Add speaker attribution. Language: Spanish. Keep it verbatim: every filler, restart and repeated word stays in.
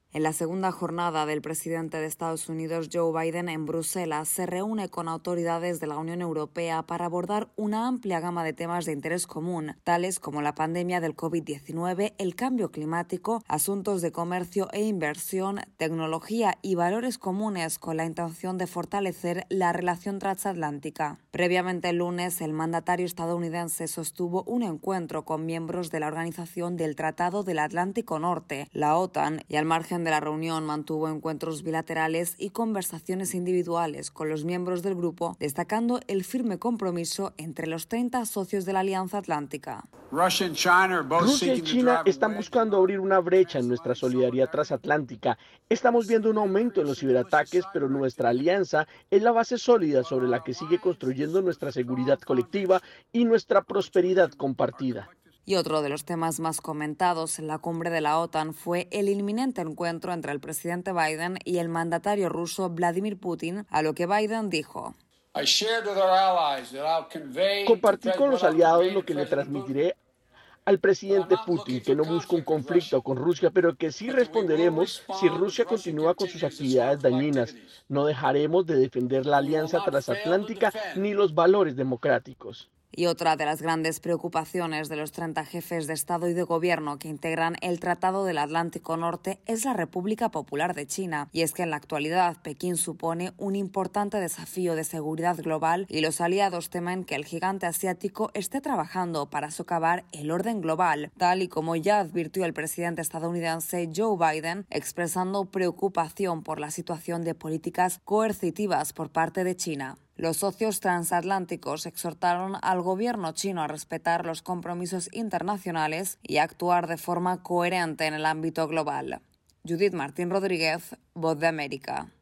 Speaker 1: En la segunda jornada del presidente de Estados Unidos, Joe Biden, en Bruselas, se reúne con autoridades de la Unión Europea para abordar una amplia gama de temas de interés común, tales como la pandemia del COVID diecinueve, el cambio climático, asuntos de comercio e inversión, tecnología y valores comunes, con la intención de fortalecer la relación transatlántica. Previamente el lunes, el mandatario estadounidense sostuvo un encuentro con miembros de la Organización del Tratado del Atlántico Norte, la OTAN, y al margen de la reunión mantuvo encuentros bilaterales y conversaciones individuales con los miembros del grupo, destacando el firme compromiso entre los treinta socios de la Alianza Atlántica.
Speaker 2: Rusia y China están buscando abrir una brecha en nuestra solidaridad transatlántica. Estamos viendo un aumento en los ciberataques, pero nuestra alianza es la base sólida sobre la que sigue construyendo nuestra seguridad colectiva y nuestra prosperidad compartida.
Speaker 1: Y otro de los temas más comentados en la cumbre de la OTAN fue el inminente encuentro entre el presidente Biden y el mandatario ruso Vladimir Putin, a lo que Biden dijo:
Speaker 3: Compartí con los aliados lo que le transmitiré al presidente Putin, que no busca un conflicto con Rusia, pero que sí responderemos si Rusia continúa con sus actividades dañinas. No dejaremos de defender la alianza transatlántica ni los valores democráticos.
Speaker 1: Y otra de las grandes preocupaciones de los treinta jefes de Estado y de Gobierno que integran el Tratado del Atlántico Norte es la República Popular de China. Y es que en la actualidad Pekín supone un importante desafío de seguridad global y los aliados temen que el gigante asiático esté trabajando para socavar el orden global, tal y como ya advirtió el presidente estadounidense Joe Biden, expresando preocupación por la situación de políticas coercitivas por parte de China. Los socios transatlánticos exhortaron al gobierno chino a respetar los compromisos internacionales y a actuar de forma coherente en el ámbito global. Judith Martín Rodríguez, Voz de América.